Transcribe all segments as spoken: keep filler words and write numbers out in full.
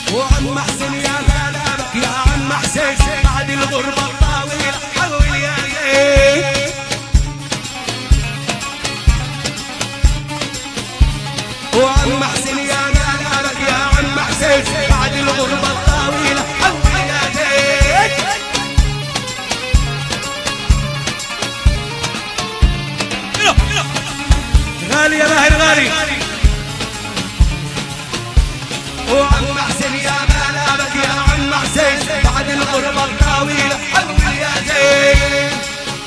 وعم حسين يا غلابك يا عم حسين بعد الغربة الطويلة حول يا زين. وعم حسين يا غلابك يا عم حسين بعد الغربة الطويلة حول يا زين. غالي يا باهر غالي. وعم حسين يا غلابك يا عم حسين بعد الغربة الطويلة حول يا زين.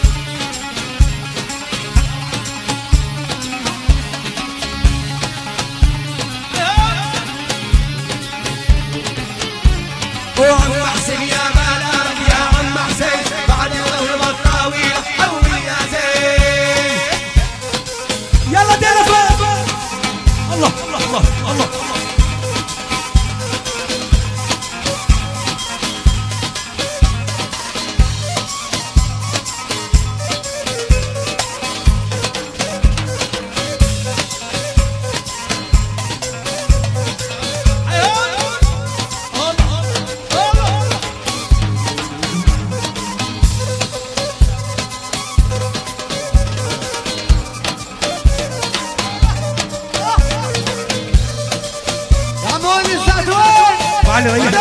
وعم حسين يا غلابك يا عم حسين بعد الغربة الطويلة حول يا زين. يلا دينا فوق. الله الله الله الله. وعلي ريح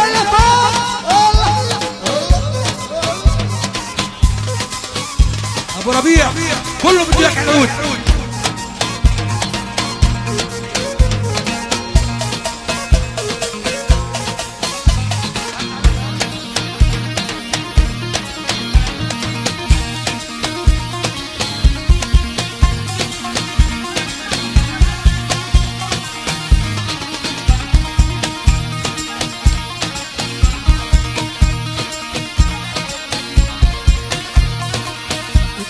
ابو ربيع كله بده لك عود.